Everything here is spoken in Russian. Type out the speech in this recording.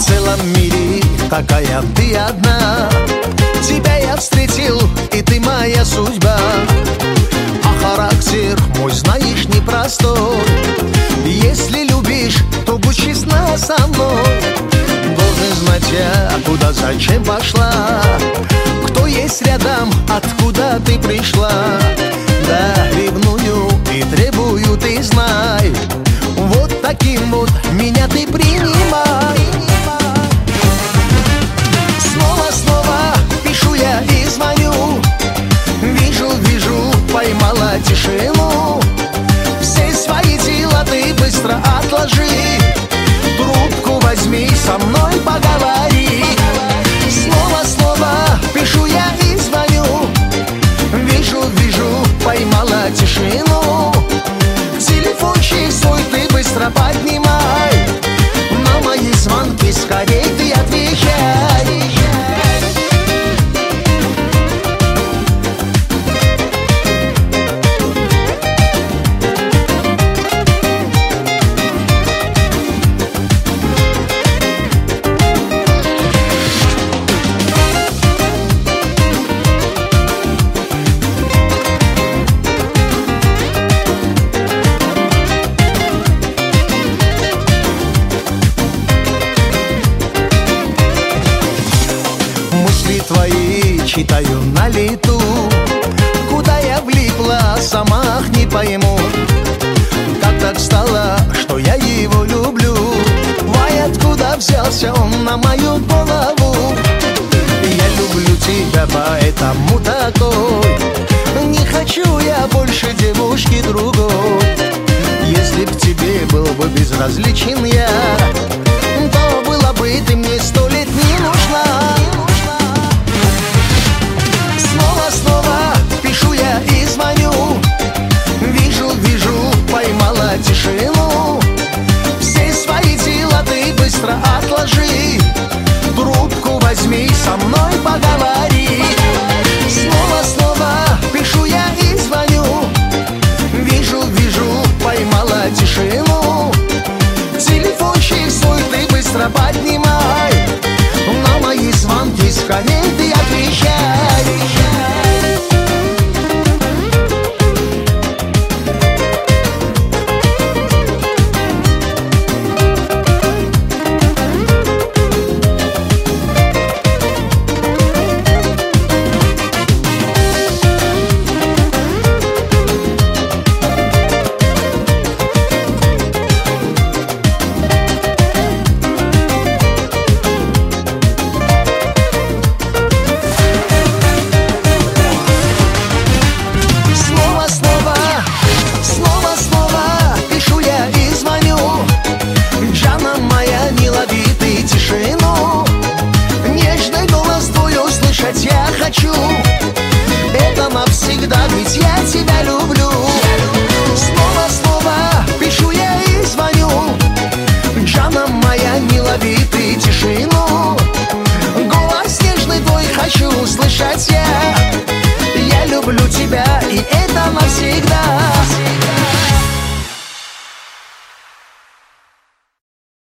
В целом мире такая ты одна. Тебя я встретил, и ты моя судьба. А характер мой, знаешь, непростой. Если любишь, то будь честна со мной. Должен знать я, куда, зачем пошла. Кто есть рядом, откуда ты пришла. Да, ревную и требую, ты знай. Вот таким вот меня ты принимай. Снова пишу я и звоню. Вижу, поймала тишину. Все свои дела ты быстро отложи. Трубку возьми, со мной поговори. Снова пишу я и звоню. Вижу, поймала тишину. Телефончик свой ты быстро поднимай. На мои звонки скорей ты отвечай. Твои читаю на лету. Куда я влипла, сама не пойму. Как так стало, что я его люблю? Вай, откуда взялся он на мою голову? Я люблю тебя, поэтому такой. Не хочу я больше девушки другой. Если б тебе был бы безразличен я, то было бы ты мне 100 лет